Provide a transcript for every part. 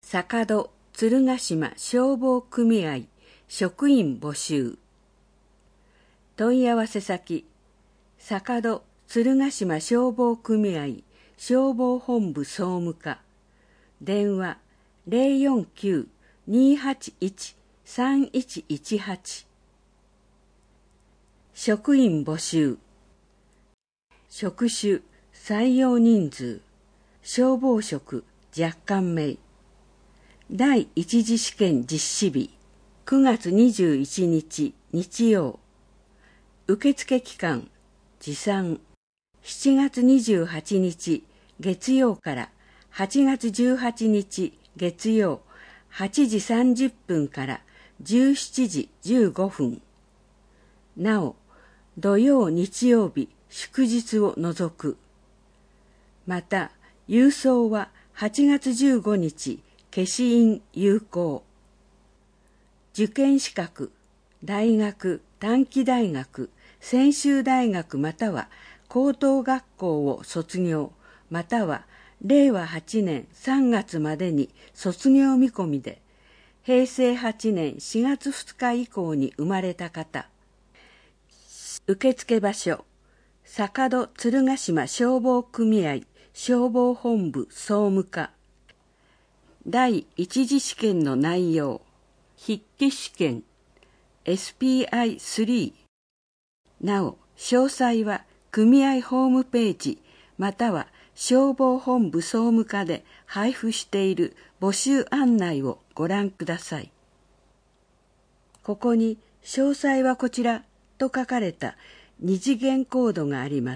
坂戸鶴ヶ島消防組合職員募集。問い合わせ先、坂戸鶴ヶ島消防組合消防本部総務課、電話049-281-3118。職員募集。職種採用人数、消防職若干名。第一次試験実施日9月21日日曜。受付期間持参7月28日月曜から8月18日月曜8時30分から17時15分。なお、土曜日曜日祝日を除く。また、郵送は8月15日消印有効。受験資格、大学、短期大学、専修大学または高等学校を卒業、または令和8年3月までに卒業見込みで、平成8年4月2日以降に生まれた方。受付場所、坂戸鶴ヶ島消防組合消防本部総務課。第一次試験の内容、筆記試験 SPI3。なお、詳細は組合ホームページまたは消防本部総務課で配布している募集案内をご覧ください。ここに詳細はこちらと書かれた二次元コードがあります。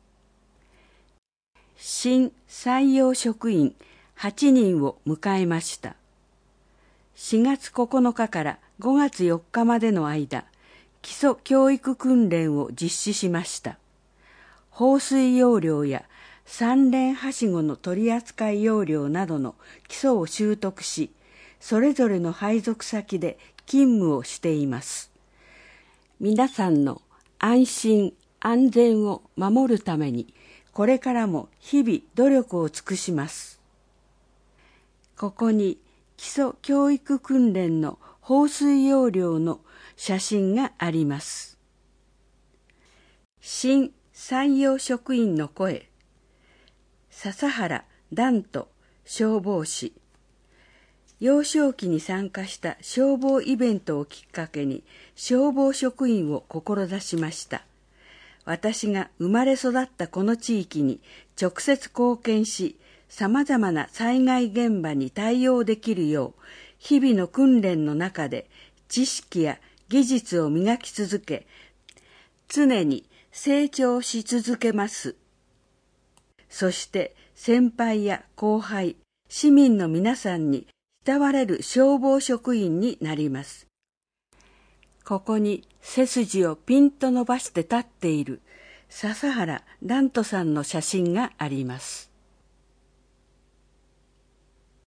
新採用職員8人を迎えました。4月9日から5月4日までの間、基礎教育訓練を実施しました。放水要領や3連はしごの取扱要領などの基礎を習得し、それぞれの配属先で勤務をしています。皆さんの安心安全を守るために、これからも日々努力を尽くします。ここに基礎教育訓練の放水要領の写真があります。新採用職員の声。笹原暖人消防士。幼少期に参加した消防イベントをきっかけに消防職員を志しました。私が生まれ育ったこの地域に直接貢献し、さまざまな災害現場に対応できるよう、日々の訓練の中で知識や技術を磨き続け、常に成長し続けます。そして先輩や後輩、市民の皆さんに慕われる消防職員になります。ここに背筋をピンと伸ばして立っている笹原暖人さんの写真があります。